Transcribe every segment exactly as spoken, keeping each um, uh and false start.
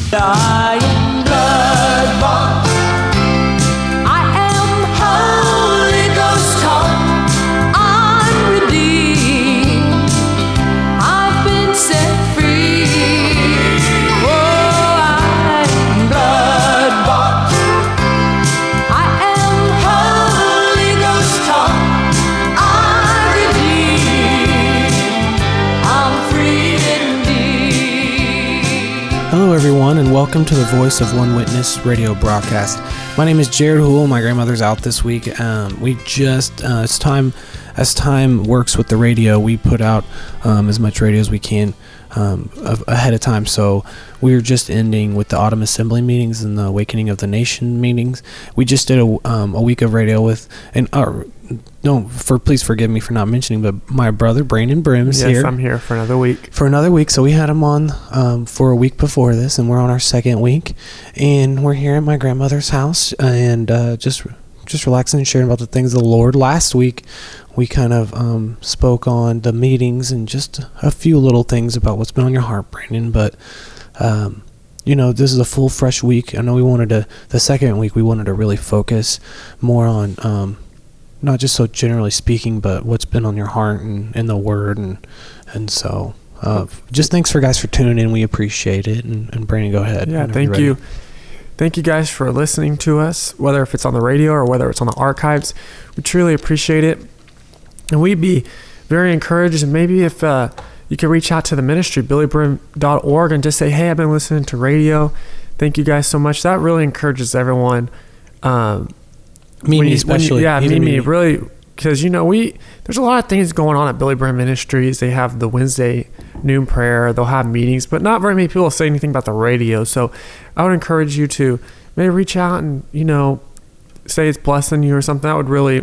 I am blood bought. I am Holy Ghost taught. I'm redeemed. I've been set free. Oh, I am blood bought. I am Holy Ghost taught. I'm redeemed. I'm free indeed. Hello, everyone, and welcome to the Voice of One Witness radio broadcast. My name is Jared Hool. My grandmother's out this week. Um, we just, uh, it's time, as time works with the radio, we put out um, as much radio as we can um, ahead of time. So we're just ending with the Autumn Assembly meetings and the Awakening of the Nation meetings. We just did a, um, a week of radio with, and uh, no, for please forgive me for not mentioning, but my brother Brandon Brim's yes, here. Yes, I'm here for another week. For another week. So we had him on um, for a week before this, and we're on our second week. And we're here at my grandmother's house and uh, just just relaxing and sharing about the things of the Lord. Last week, we kind of um, spoke on the meetings and just a few little things about what's been on your heart, Brandon. But, um, you know, this is a full, fresh week. I know we wanted to, the second week, we wanted to really focus more on um, not just so generally speaking, but what's been on your heart and, and the Word. And, and so... Uh, just thanks for guys for tuning in. We appreciate it. And, and Brandon, go ahead. Yeah, thank you. Thank you guys for listening to us, whether if it's on the radio or whether it's on the archives. We truly appreciate it. And we'd be very encouraged. And maybe if uh, you could reach out to the ministry, billy brim dot org, and just say, hey, I've been listening to radio. Thank you guys so much. That really encourages everyone. Um, Mimi especially. You, yeah, Mimi, Mimi, really. Because, you know, we there's a lot of things going on at Billy Brim Ministries. They have the Wednesday noon prayer. They'll have meetings, but not very many people say anything about the radio. So I would encourage you to maybe reach out and, you know, say it's blessing you or something. I would really,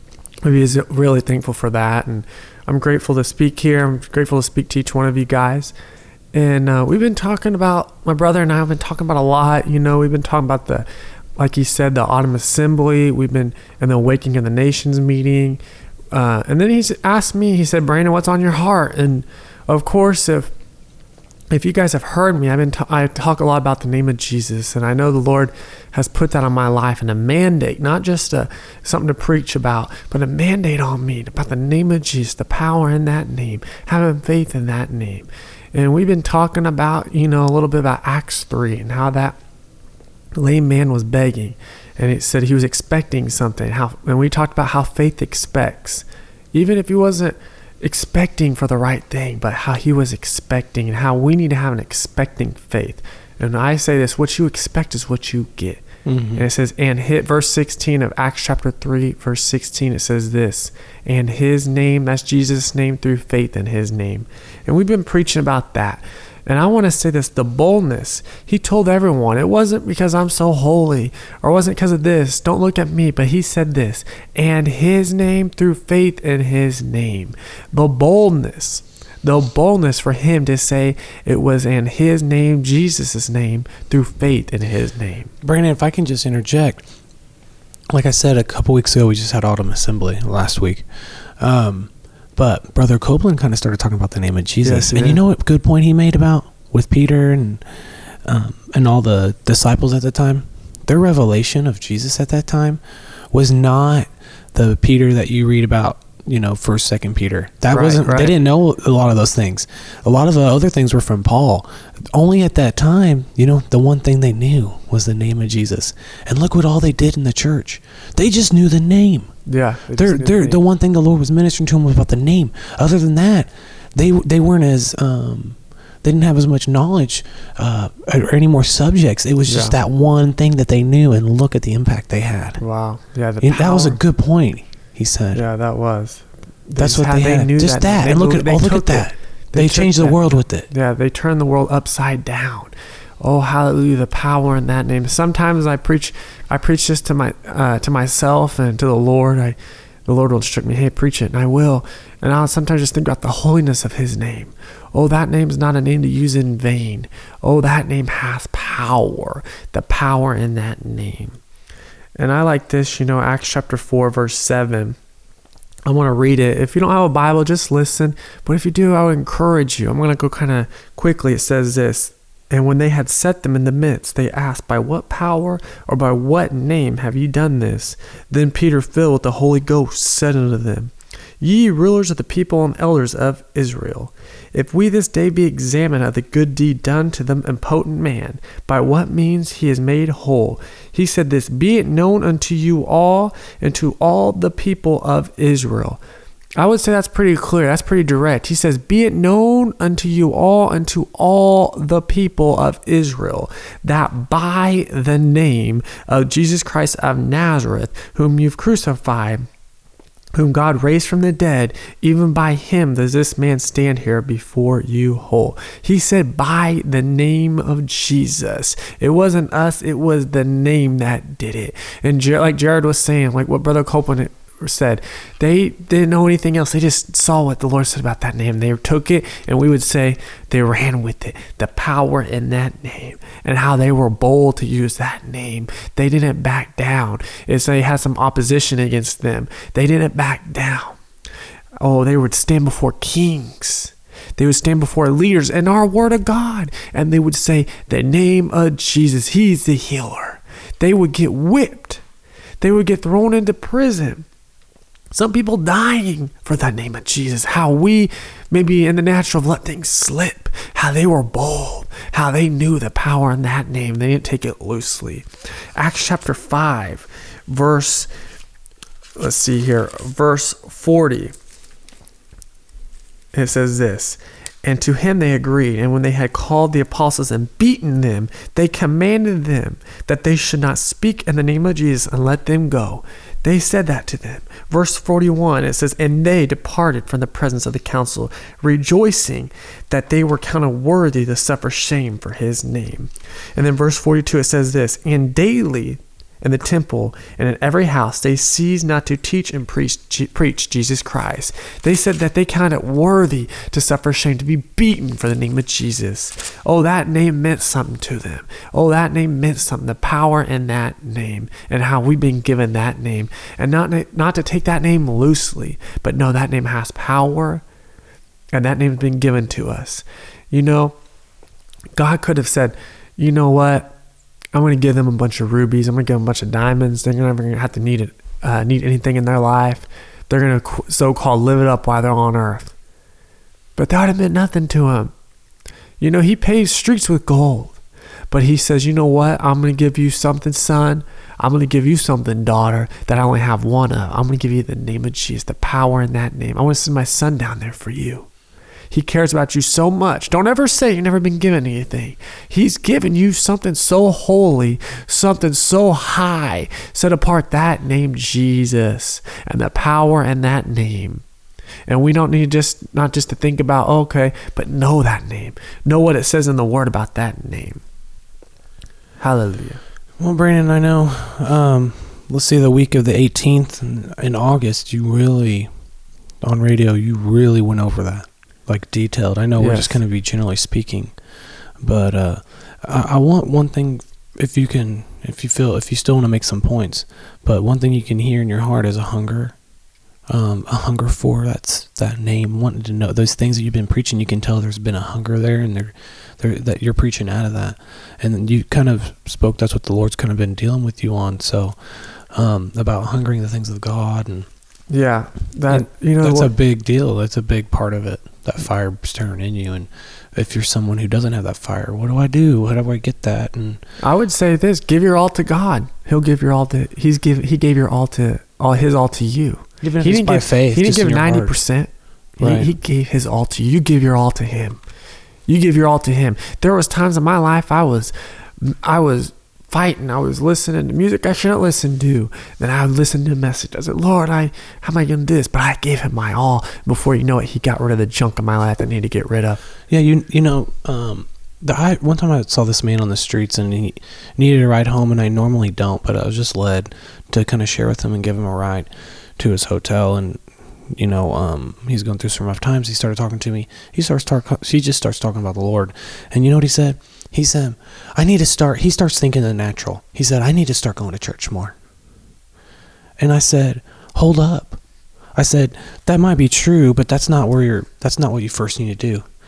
be really thankful for that. And I'm grateful to speak here. I'm grateful to speak to each one of you guys. And uh, we've been talking about, my brother and I have been talking about a lot. You know, we've been talking about the, like he said, the Autumn Assembly. We've been in the Awakening of the Nations meeting. Uh, and then he's asked me, he said, Brandon, what's on your heart? And of course, if if you guys have heard me, I've been t- I talk a lot about the name of Jesus. And I know the Lord has put that on my life and a mandate, not just a, something to preach about, but a mandate on me about the name of Jesus, the power in that name, having faith in that name. And we've been talking about, you know, a little bit about Acts three and how that lame man was begging, and it said he was expecting something. How, and we talked about how faith expects, even if he wasn't expecting for the right thing, but how he was expecting, and how we need to have an expecting faith. And I say this: what you expect is what you get. Mm-hmm. And it says, and hit verse sixteen of Acts chapter three, verse sixteen. It says this: and His name, that's Jesus' name, through faith in His name. And we've been preaching about that. And I want to say this, the boldness, he told everyone, it wasn't because I'm so holy, or it wasn't because of this, don't look at me, but he said this, and His name, through faith in His name. The boldness, the boldness for him to say it was in His name, Jesus' name, through faith in His name. Brandon, if I can just interject, like I said, a couple weeks ago, we just had Autumn Assembly last week. Um, But Brother Copeland kind of started talking about the name of Jesus. Yes, and you know what good point he made about with Peter and um, and all the disciples at the time? Their revelation of Jesus at that time was not the Peter that you read about, you know, First, Second Peter. That right, wasn't. Right. They didn't know a lot of those things. A lot of the other things were from Paul. Only at that time, you know, the one thing they knew was the name of Jesus. And look what all they did in the church. They just knew the name. Yeah, they they're they're the, the one thing the Lord was ministering to them was about the name. Other than that, they they weren't as um, they didn't have as much knowledge uh, or any more subjects. It was just yeah. that one thing that they knew, and look at the impact they had. Wow, yeah, the and that was a good point. He said, "Yeah, that was." They That's what had, they had. They just that, that. They, and look at oh, look at that. They, they changed the that. world with it. Yeah, they turned the world upside down. Oh, hallelujah, the power in that name. Sometimes I preach I preach this to my uh, to myself and to the Lord. I the Lord will instruct me, hey, preach it, and I will. And I'll sometimes just think about the holiness of His name. Oh, that name's not a name to use in vain. Oh, that name has power. The power in that name. And I like this, you know, Acts chapter four, verse seven. I want to read it. If you don't have a Bible, just listen. But if you do, I would encourage you. I'm going to go kind of quickly. It says this. And when they had set them in the midst, they asked, by what power or by what name have ye done this? Then Peter, filled with the Holy Ghost, said unto them, Ye rulers of the people and elders of Israel, if we this day be examined of the good deed done to the impotent man, by what means he is made whole, he said this, be it known unto you all and to all the people of Israel. I would say that's pretty clear. That's pretty direct. He says, be it known unto you all and to all the people of Israel that by the name of Jesus Christ of Nazareth, whom you've crucified, whom God raised from the dead, even by him does this man stand here before you whole. He said, by the name of Jesus. It wasn't us. It was the name that did it. And like Jared was saying, like what Brother Copeland said, they didn't know anything else. They just saw what the Lord said about that name. They took it, and we would say they ran with it. The power in that name and how they were bold to use that name. They didn't back down. It's they had some opposition against them. They didn't back down. Oh, they would stand before kings. They would stand before leaders in our word of God, and they would say, the name of Jesus, he's the healer. They would get whipped. They would get thrown into prison. Some people dying for the name of Jesus. How we, maybe in the natural, let things slip. How they were bold. How they knew the power in that name. They didn't take it loosely. Acts chapter five, verse, let's see here, verse forty. It says this, and to him they agreed, and when they had called the apostles and beaten them, they commanded them that they should not speak in the name of Jesus and let them go. They said that to them. Verse forty-one, it says, and they departed from the presence of the council, rejoicing that they were counted worthy to suffer shame for his name. And then verse forty-two, it says this, and daily in the temple and in every house they ceased not to teach and preach, preach Jesus Christ. They said that they counted worthy to suffer shame, to be beaten for the name of Jesus. Oh, that name meant something to them. Oh, that name meant something. The power in that name and how we've been given that name. And not, not to take that name loosely, but no, that name has power and that name's been given to us. You know, God could have said, you know what? I'm going to give them a bunch of rubies. I'm going to give them a bunch of diamonds. They're never going to have to need it, uh, need anything in their life. They're going to so-called live it up while they're on earth. But that would have meant nothing to him. You know, he pays streets with gold. But he says, you know what? I'm going to give you something, son. I'm going to give you something, daughter, that I only have one of. I'm going to give you the name of Jesus, the power in that name. I want to send my son down there for you. He cares about you so much. Don't ever say you've never been given anything. He's given you something so holy, something so high, set apart, that name Jesus, and the power in that name. And we don't need just not just to think about, okay, but know that name. Know what it says in the word about that name. Hallelujah. Well, Brandon, I know, um, let's see, the week of the eighteenth in, in August, you really, on radio, you really went over that. Like detailed. I know yes. We're just going to be generally speaking, but uh, I, I want one thing. If you can, if you feel, if you still want to make some points, but one thing you can hear in your heart is a hunger, um, a hunger for that's that name. Wanting to know those things that you've been preaching. You can tell there's been a hunger there, and there, there that you're preaching out of that. And then you kind of spoke. That's what the Lord's kind of been dealing with you on. So um, about hungering the things of God and. Yeah, that you know that's what, a big deal. That's a big part of it. That fire stirring in you, and if you're someone who doesn't have that fire, what do I do? How do I get that? And I would say this: give your all to God. He'll give your all to. He's give. He gave your all to all his all to you. Even if he it's didn't by give faith. He didn't give ninety percent. Right. He, he gave his all to you. You give your all to him. You give your all to him. There was times in my life I was, I was. fighting. I was listening to music I shouldn't listen to. Then I would listen to a message. I said, Lord, I how am I going to do this? But I gave him my all. Before you know it, he got rid of the junk in my life that I need to get rid of. Yeah, you you know, um, the I one time I saw this man on the streets and he needed a ride home, and I normally don't, but I was just led to kind of share with him and give him a ride to his hotel. And you know, um, he's going through some rough times. He started talking to me. He starts talk. He just starts talking about the Lord. And you know what he said? He said, I need to start, he starts thinking the natural. He said, I need to start going to church more. And I said, hold up. I said, that might be true, but that's not where you're, that's not what you first need to do.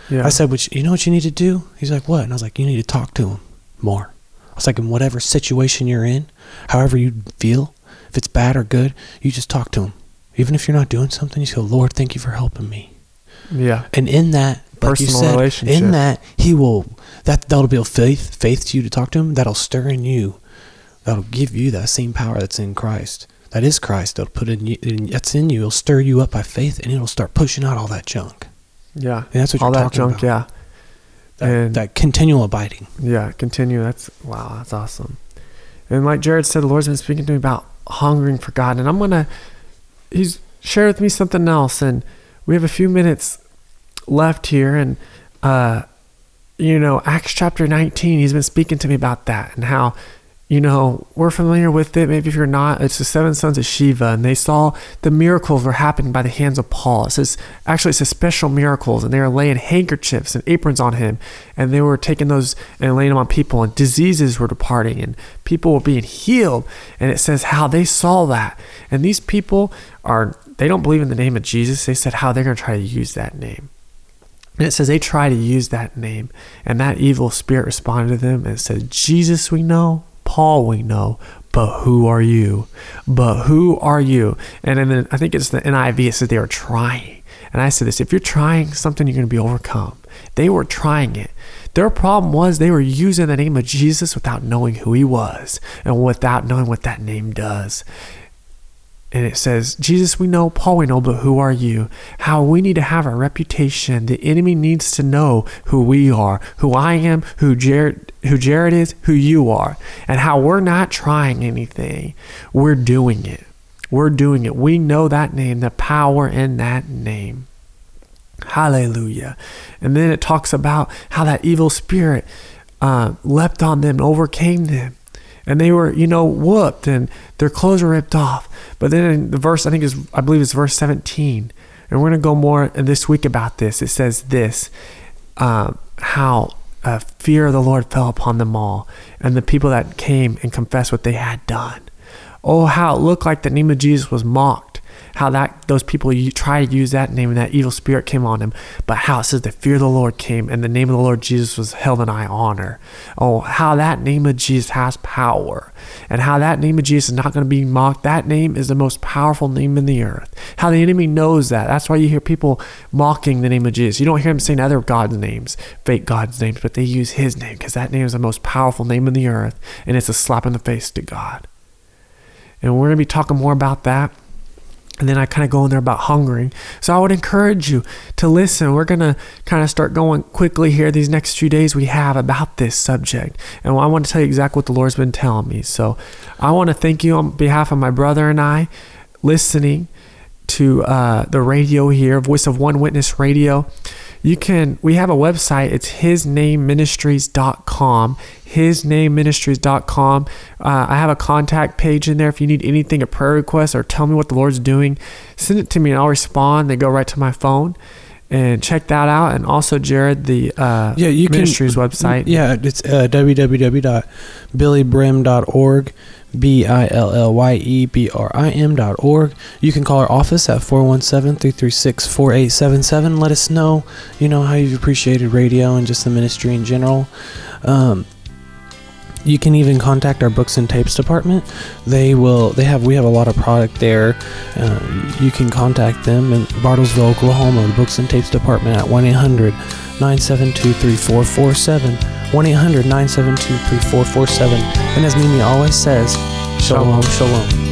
Yeah. I said, "Which you know what you need to do?" He's like, "What?" And I was like, "You need to talk to him more." I was like, "In whatever situation you're in, however you feel, if it's bad or good, you just talk to him. Even if you're not doing something, you say, Lord, thank you for helping me." Yeah. And in that, like Personal you said, relationship. in that, he will, that, that'll build faith, faith to you to talk to him. That'll stir in you. That'll give you that same power that's in Christ. That is Christ. That'll put in you, that's in you. It'll stir you up by faith, and it'll start pushing out all that junk. Yeah. And that's what all you're that talking junk, about. yeah. That, and that continual abiding. Yeah, continue. That's, wow, that's awesome. And like Jared said, the Lord's been speaking to me about hungering for God. And I'm going to, he's shared with me something else. And we have a few minutes left here. And, uh, you know, Acts chapter nineteen, he's been speaking to me about that and how, you know, we're familiar with it. Maybe if you're not, it's the seven sons of Sheva, and they saw the miracles were happening by the hands of Paul. It says, actually, it says special miracles, and they were laying handkerchiefs and aprons on him, and they were taking those and laying them on people, and diseases were departing, and people were being healed. And it says how they saw that. And these people are, they don't believe in the name of Jesus. They said how they're going to try to use that name. And it says they try to use that name, and that evil spirit responded to them and said, Jesus we know, Paul we know, but who are you? But who are you? And then I think it's the N I V, it says they were trying. And I said this, if you're trying something, you're going to be overcome. They were trying it. Their problem was they were using the name of Jesus without knowing who he was and without knowing what that name does. And it says, Jesus we know, Paul we know, but who are you? How we need to have a reputation. The enemy needs to know who we are, who I am, who Jared, who Jared is, who you are, and how we're not trying anything. We're doing it. We're doing it. We know that name, the power in that name. Hallelujah. And then it talks about how that evil spirit uh, leapt on them and overcame them. And they were, you know, whooped, and their clothes were ripped off. But then in the verse, I think is, I believe it's verse seventeen, and we're going to go more in this week about this. It says this, um, how uh, fear of the Lord fell upon them all, and the people that came and confessed what they had done. Oh, how it looked like the name of Jesus was mocked. How that those people you try to use that name and that evil spirit came on them, but how it says the fear of the Lord came and the name of the Lord Jesus was held in high honor. Oh, how that name of Jesus has power, and how that name of Jesus is not going to be mocked. That name is the most powerful name in the earth. How the enemy knows that. That's why you hear people mocking the name of Jesus. You don't hear them saying other God's names, fake God's names, but they use his name because that name is the most powerful name in the earth, and it's a slap in the face to God. And we're going to be talking more about that. And then I kind of go in there about hungering. So I would encourage you to listen. We're going to kind of start going quickly here these next few days we have about this subject. And I want to tell you exactly what the Lord's been telling me. So I want to thank you on behalf of my brother and I listening to uh, the radio here, Voice of One Witness Radio. You can, we have a website. It's his name ministries dot com. his name ministries dot com. Uh, I have a contact page in there. If you need anything, a prayer request, or tell me what the Lord's doing, send it to me and I'll respond. They go right to my phone. And check that out. And also, Jared, the uh, yeah, you ministries can, website. Yeah, it's uh, w w w dot billy brim dot org. B I L L Y E B R I M dot org. You can call our office at four one seven, three three six, four eight seven seven. Let us know, you know, how you've appreciated radio and just the ministry in general. Um, you can even contact our books and tapes department. They will, they have, we have a lot of product there. Uh, you can contact them in Bartlesville, Oklahoma, the books and tapes department at one eight hundred, nine seven two, three four four seven. one eight hundred, nine seven two, three four four seven. And as Mimi always says, shalom, shalom.